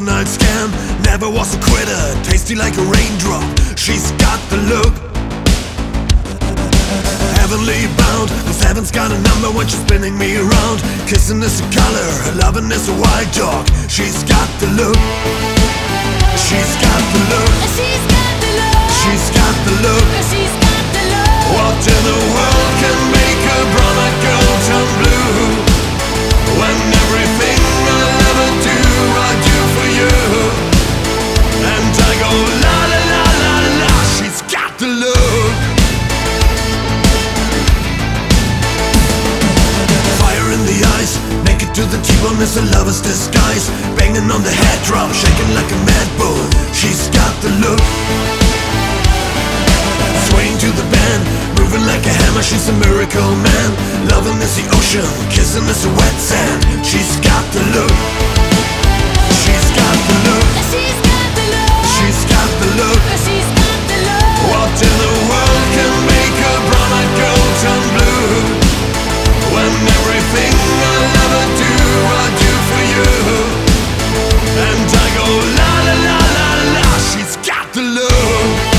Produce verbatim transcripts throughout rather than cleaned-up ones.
night scam. Never was a quitter, tasty like a raindrop. She's got the look, heavenly bound. Cause heaven's got a number when she's spinning me around. Kissing is a color, loving is a wild dog. She's got the look, she's got the look, She's got the look. she's got the look. She's got the look. What in the world can make a brown-eyed girl turn blue? When everything I'll ever do, I do for you. And I go la la la la la. She's got the look. Fire in the eyes, naked to the T-bone is a lover's disguise. Banging on the head drum, shaking like a mad bull. She's got the look. Swaying to the band, moving like a hammer, she's a miracle man. Loving is the ocean, kissing is the wet sand. She's got the look, she's got the look, She's got the look. she's got the look. She's got the look. What in the world can make a brown-eyed girl turn blue? When everything I'll ever do, I do for you. And I go la la la la la. She's got the look.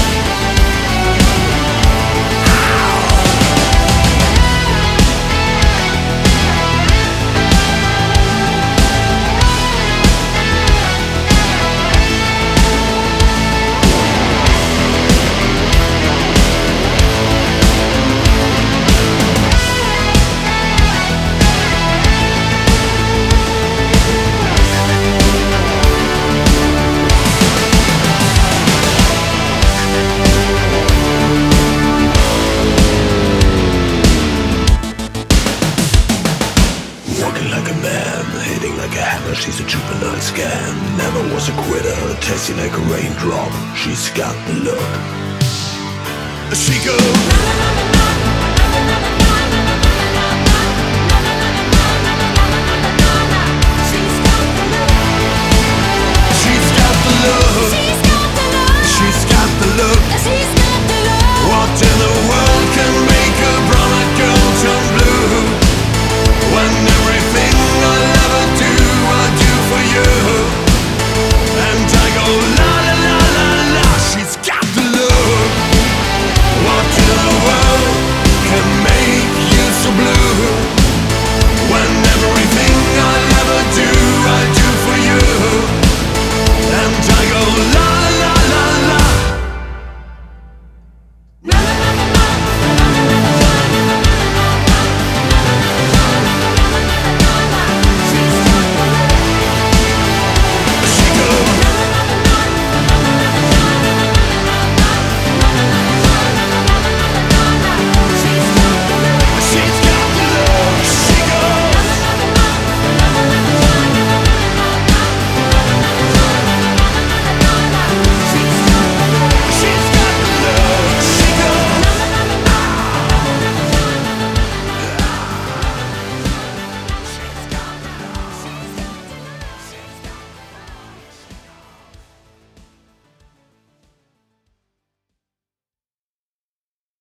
Walking like a man, hitting like a hammer, she's a juvenile scam. Never was a quitter, tasty like a raindrop. She's got the look. She goes.